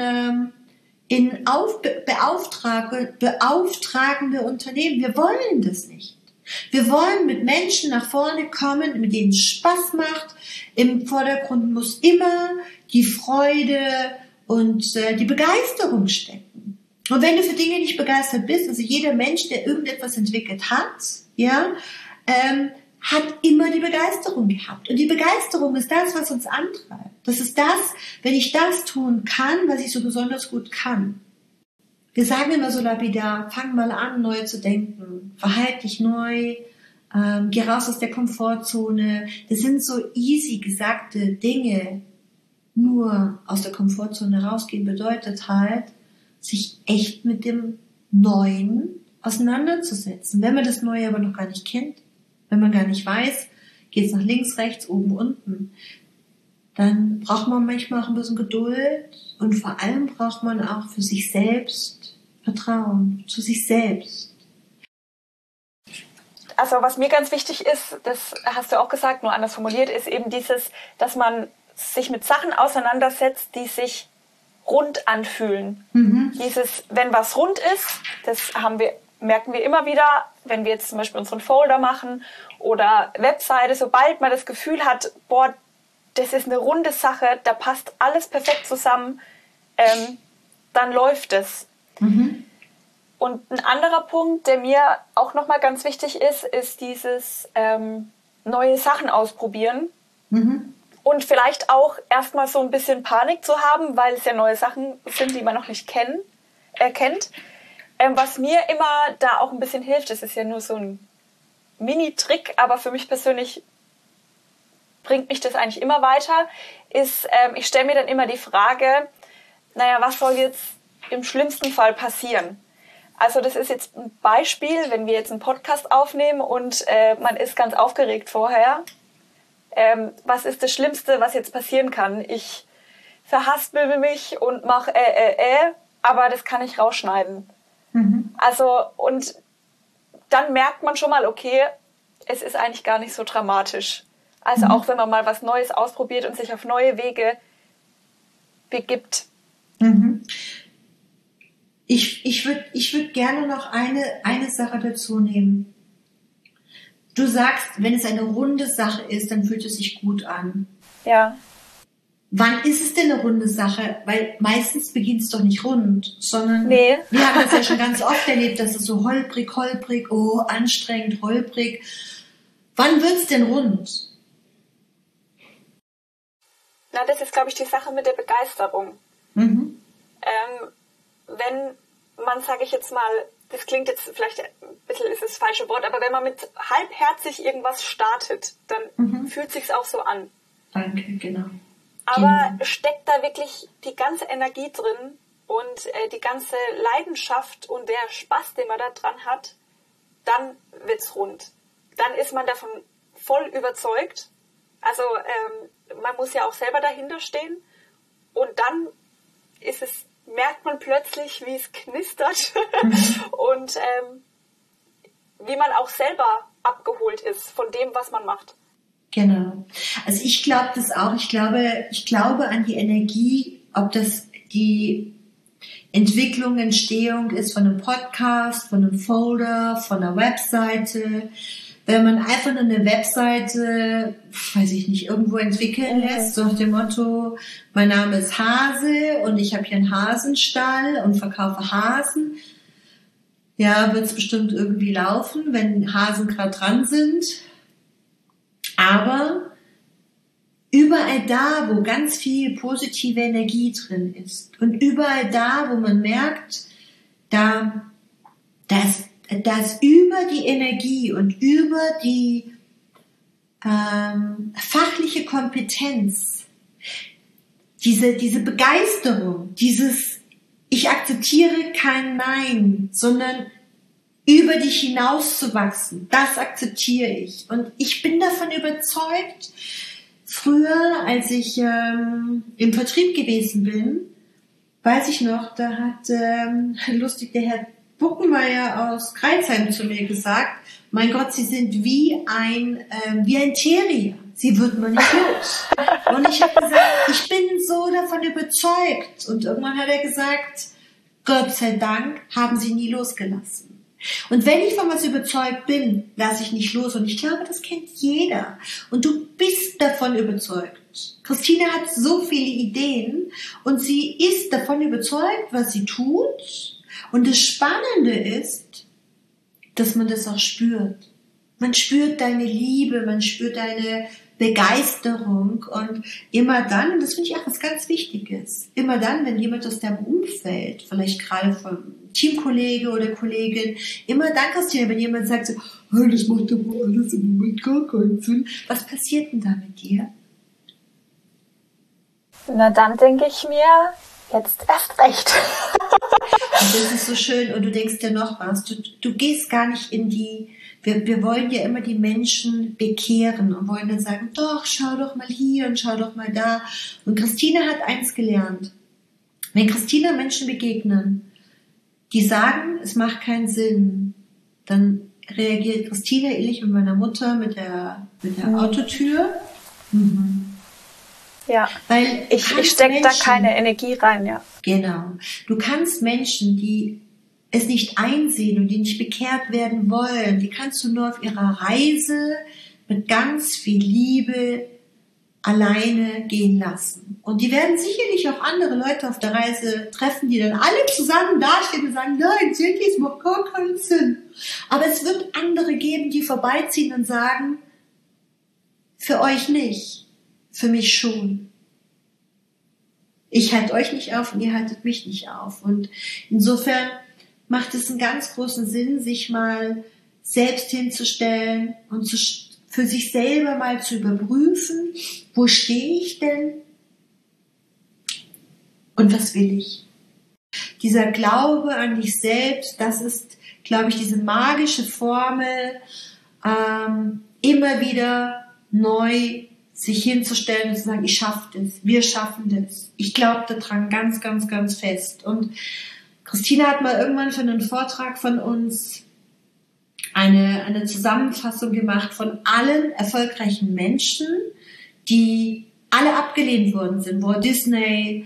beauftragende Unternehmen. Wir wollen das nicht. Wir wollen mit Menschen nach vorne kommen, mit denen es Spaß macht. Im Vordergrund muss immer die Freude und die Begeisterung stecken. Und wenn du für Dinge nicht begeistert bist, also jeder Mensch, der irgendetwas entwickelt hat, ja, hat immer die Begeisterung gehabt. Und die Begeisterung ist das, was uns antreibt. Das ist das, wenn ich das tun kann, was ich so besonders gut kann. Wir sagen immer so lapidar, fang mal an, neu zu denken. Verhalte dich neu, geh raus aus der Komfortzone. Das sind so easy gesagte Dinge. Nur aus der Komfortzone rausgehen bedeutet halt, sich echt mit dem Neuen auseinanderzusetzen. Wenn man das Neue aber noch gar nicht kennt, wenn man gar nicht weiß, geht es nach links, rechts, oben, unten, dann braucht man manchmal auch ein bisschen Geduld und vor allem braucht man auch für sich selbst Vertrauen, zu sich selbst. Also was mir ganz wichtig ist, das hast du auch gesagt, nur anders formuliert, ist eben dieses, dass man sich mit Sachen auseinandersetzt, die sich rund anfühlen. Dieses, wenn was rund ist, das merken wir immer wieder, wenn wir jetzt zum Beispiel unseren Folder machen oder Webseite, sobald man das Gefühl hat, boah, das ist eine runde Sache, da passt alles perfekt zusammen, dann läuft es. Und ein anderer Punkt, der mir auch nochmal ganz wichtig ist dieses neue Sachen ausprobieren. Und vielleicht auch erstmal so ein bisschen Panik zu haben, weil es ja neue Sachen sind, die man noch nicht kennt. Was mir immer da auch ein bisschen hilft, das ist ja nur so ein Mini-Trick, aber für mich persönlich bringt mich das eigentlich immer weiter, ist, ich stelle mir dann immer die Frage, naja, was soll jetzt im schlimmsten Fall passieren? Also das ist jetzt ein Beispiel, wenn wir jetzt einen Podcast aufnehmen und man ist ganz aufgeregt vorher. was ist das Schlimmste, was jetzt passieren kann? Ich verhaspel mich und mache aber das kann ich rausschneiden. Also, und dann merkt man schon mal, okay, es ist eigentlich gar nicht so dramatisch. Also auch wenn man mal was Neues ausprobiert und sich auf neue Wege begibt. Ich würd gerne noch eine Sache dazu nehmen. Du sagst, wenn es eine runde Sache ist, dann fühlt es sich gut an. Ja. Wann ist es denn eine runde Sache? Weil meistens beginnt es doch nicht rund, sondern wir haben das ja schon ganz oft erlebt, dass es so holprig, oh, anstrengend, holprig. Wann wird's denn rund? Na, das ist, glaube ich, die Sache mit der Begeisterung. Wenn man, sage ich jetzt mal, das klingt jetzt vielleicht ein bisschen, ist das falsche Wort, aber wenn man mit halbherzig irgendwas startet, dann fühlt sich's auch so an. Danke, genau. Aber steckt da wirklich die ganze Energie drin und die ganze Leidenschaft und der Spaß, den man da dran hat, dann wird's rund. Dann ist man davon voll überzeugt. Also man muss ja auch selber dahinter stehen. Und dann merkt man plötzlich, wie es knistert und wie man auch selber abgeholt ist von dem, was man macht. Genau. Also ich glaube das auch. Ich glaube an die Energie, ob das die Entwicklung, Entstehung ist von einem Podcast, von einem Folder, von einer Webseite. Wenn man einfach nur eine Webseite, weiß ich nicht, irgendwo entwickeln lässt, so nach dem Motto, mein Name ist Hase und ich habe hier einen Hasenstall und verkaufe Hasen. Ja, wird es bestimmt irgendwie laufen, wenn Hasen gerade dran sind. Aber überall da, wo ganz viel positive Energie drin ist und überall da, wo man merkt, dass über die Energie und über die fachliche Kompetenz, diese Begeisterung, ich akzeptiere kein Nein, sondern über dich hinauszuwachsen, das akzeptiere ich. Und ich bin davon überzeugt, früher, als ich im Vertrieb gewesen bin, weiß ich noch, da hat lustig der Herr Buckenmeier aus Kreisheim zu mir gesagt, mein Gott, Sie sind wie ein Terrier. Sie wird man nicht los. Und ich habe gesagt, ich bin so davon überzeugt. Und irgendwann hat er gesagt, Gott sei Dank haben Sie nie losgelassen. Und wenn ich von was überzeugt bin, lasse ich nicht los. Und ich glaube, das kennt jeder. Und du bist davon überzeugt. Christine hat so viele Ideen und sie ist davon überzeugt, was sie tut. Und das Spannende ist, dass man das auch spürt. Man spürt deine Liebe, man spürt deine Begeisterung und immer dann, und das finde ich auch was ganz Wichtiges, immer dann, wenn jemand aus deinem Umfeld, vielleicht gerade vom Teamkollege oder Kollegin, immer dann, Christine, wenn jemand sagt so, oh, das macht aber alles im Moment gar keinen Sinn, was passiert denn da mit dir? Na, dann denke ich mir, jetzt erst recht. Und das ist so schön und du denkst dir noch was, du gehst gar nicht in die, wir wollen ja immer die Menschen bekehren und wollen dann sagen, doch, schau doch mal hier und schau doch mal da. Und Christine hat eins gelernt. Wenn Christine Menschen begegnen, die sagen, es macht keinen Sinn, dann reagiert Christine ähnlich mit meiner Mutter mit der Autotür. Ja, weil ich stecke da keine Energie rein, ja. Genau. Du kannst Menschen, die es nicht einsehen und die nicht bekehrt werden wollen, die kannst du nur auf ihrer Reise mit ganz viel Liebe alleine gehen lassen. Und die werden sicherlich auch andere Leute auf der Reise treffen, die dann alle zusammen dastehen und sagen, nein, Cindy, es macht gar keinen Sinn. Aber es wird andere geben, die vorbeiziehen und sagen, für euch nicht, für mich schon. Ich halte euch nicht auf und ihr haltet mich nicht auf. Und insofern macht es einen ganz großen Sinn, sich mal selbst hinzustellen und für sich selber mal zu überprüfen, wo stehe ich denn und was will ich? Dieser Glaube an dich selbst, das ist, glaube ich, diese magische Formel, immer wieder neu sich hinzustellen und zu sagen, ich schaffe das, wir schaffen das. Ich glaube daran ganz, ganz, ganz fest. Und Christina hat mal irgendwann für einen Vortrag von uns eine Zusammenfassung gemacht von allen erfolgreichen Menschen, die alle abgelehnt worden sind. Walt Disney,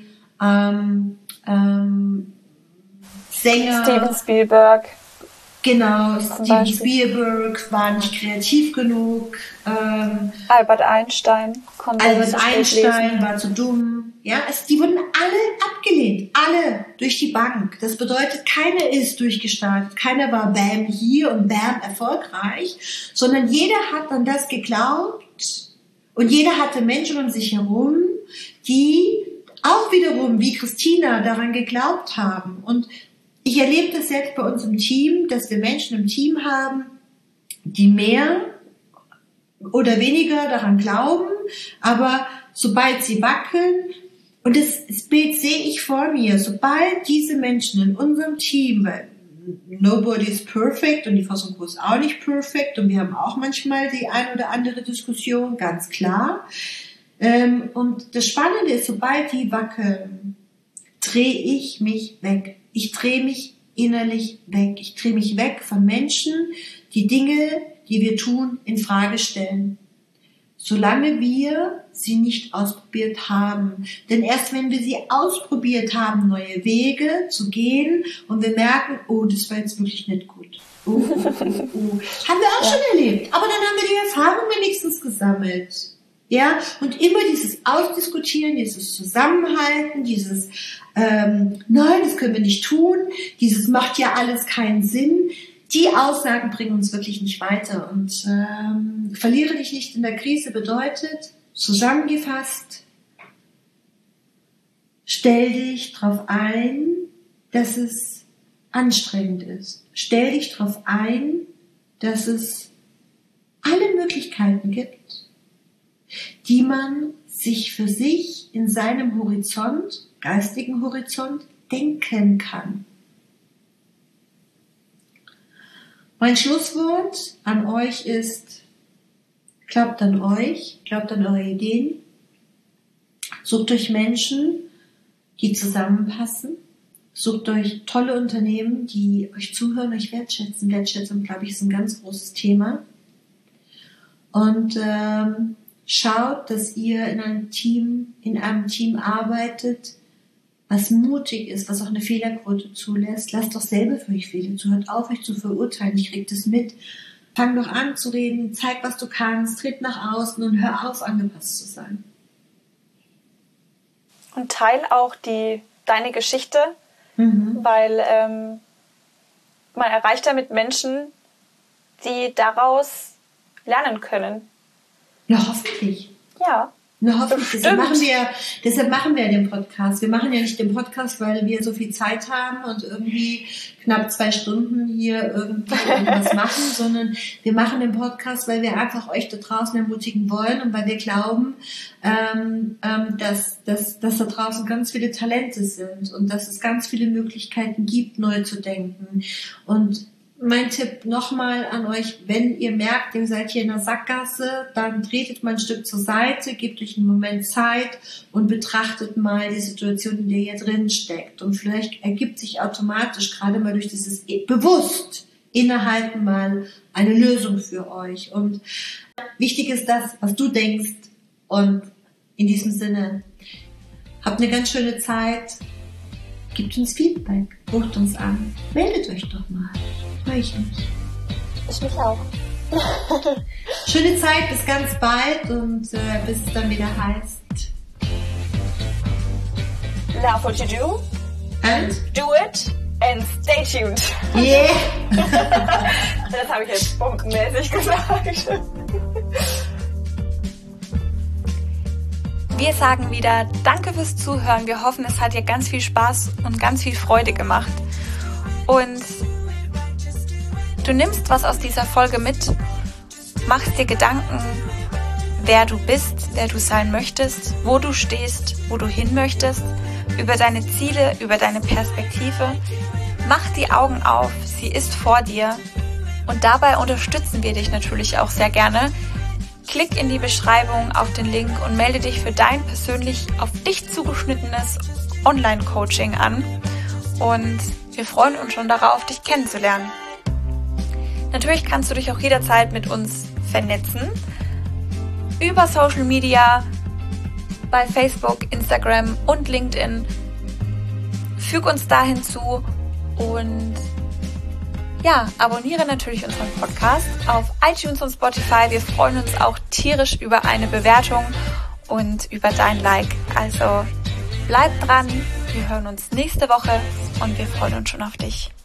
Sänger. Steven Spielberg. Genau, Steven Spielberg war nicht kreativ genug. Albert Einstein war zu dumm. Ja, die wurden alle abgelehnt. Alle durch die Bank. Das bedeutet, keiner ist durchgestartet. Keiner war bam hier und bam erfolgreich. Sondern jeder hat an das geglaubt. Und jeder hatte Menschen um sich herum, die auch wiederum, wie Christina, daran geglaubt haben. Und ich erlebe das selbst bei uns im Team, dass wir Menschen im Team haben, die mehr oder weniger daran glauben, aber sobald sie wackeln, und das Bild sehe ich vor mir, sobald diese Menschen in unserem Team, weil nobody is perfect und die Fassung ist auch nicht perfect und wir haben auch manchmal die ein oder andere Diskussion, ganz klar. Und das Spannende ist, sobald die wackeln, drehe ich mich weg. Ich drehe mich innerlich weg. Ich drehe mich weg von Menschen, die Dinge, die wir tun, in Frage stellen. Solange wir sie nicht ausprobiert haben. Denn erst wenn wir sie ausprobiert haben, neue Wege zu gehen und wir merken, oh, das war jetzt wirklich nicht gut. Oh. Haben wir auch schon erlebt. Aber dann haben wir die Erfahrung wenigstens gesammelt. Ja, und immer dieses Ausdiskutieren, dieses Zusammenhalten, dieses nein, das können wir nicht tun, dieses macht ja alles keinen Sinn. Die Aussagen bringen uns wirklich nicht weiter. Und verliere dich nicht in der Krise bedeutet, zusammengefasst, stell dich darauf ein, dass es anstrengend ist. Stell dich darauf ein, dass es alle Möglichkeiten gibt, die man sich für sich in seinem Horizont, geistigen Horizont, denken kann. Mein Schlusswort an euch ist, glaubt an euch, glaubt an eure Ideen, sucht euch Menschen, die zusammenpassen, sucht euch tolle Unternehmen, die euch zuhören, euch wertschätzen. Wertschätzung, glaube ich, ist ein ganz großes Thema. Und schaut, dass ihr in einem Team arbeitet, was mutig ist, was auch eine Fehlerquote zulässt. Lasst doch selber für euch Fehler zu. Hört auf, euch zu verurteilen. Ich krieg das mit. Fang doch an zu reden. Zeig, was du kannst. Tritt nach außen und hör auf, angepasst zu sein. Und teil auch deine Geschichte, weil man erreicht damit Menschen, die daraus lernen können. Ja, hoffentlich. Ja. Na, hoffentlich. Deshalb machen wir den Podcast. Wir machen ja nicht den Podcast, weil wir so viel Zeit haben und irgendwie knapp 2 Stunden hier irgendwas machen, sondern wir machen den Podcast, weil wir einfach euch da draußen ermutigen wollen und weil wir glauben, dass da draußen ganz viele Talente sind und dass es ganz viele Möglichkeiten gibt, neu zu denken. Und mein Tipp nochmal an euch, wenn ihr merkt, ihr seid hier in der Sackgasse, dann tretet mal ein Stück zur Seite, gebt euch einen Moment Zeit und betrachtet mal die Situation, in der ihr drin steckt. Und vielleicht ergibt sich automatisch gerade mal durch dieses bewusst Innehalten mal eine Lösung für euch. Und wichtig ist das, was du denkst. Und in diesem Sinne, habt eine ganz schöne Zeit. Gebt uns Feedback, ruft uns an, meldet euch doch mal. Freue ich mich. Ich mich auch. Schöne Zeit, bis ganz bald und bis es dann wieder heißt. Love what you do. And do it and stay tuned. Yeah. Das habe ich jetzt bombenmäßig gesagt. Wir sagen wieder Danke fürs Zuhören. Wir hoffen, es hat dir ganz viel Spaß und ganz viel Freude gemacht. Und du nimmst was aus dieser Folge mit, machst dir Gedanken, wer du bist, wer du sein möchtest, wo du stehst, wo du hin möchtest, über deine Ziele, über deine Perspektive. Mach die Augen auf, sie ist vor dir. Und dabei unterstützen wir dich natürlich auch sehr gerne, Klick in die Beschreibung auf den Link und melde dich für dein persönlich auf dich zugeschnittenes Online-Coaching an. Und wir freuen uns schon darauf, dich kennenzulernen. Natürlich kannst du dich auch jederzeit mit uns vernetzen. Über Social Media, bei Facebook, Instagram und LinkedIn. Füg uns da hinzu und abonniere natürlich unseren Podcast auf iTunes und Spotify. Wir freuen uns auch tierisch über eine Bewertung und über dein Like. Also bleib dran, wir hören uns nächste Woche und wir freuen uns schon auf dich.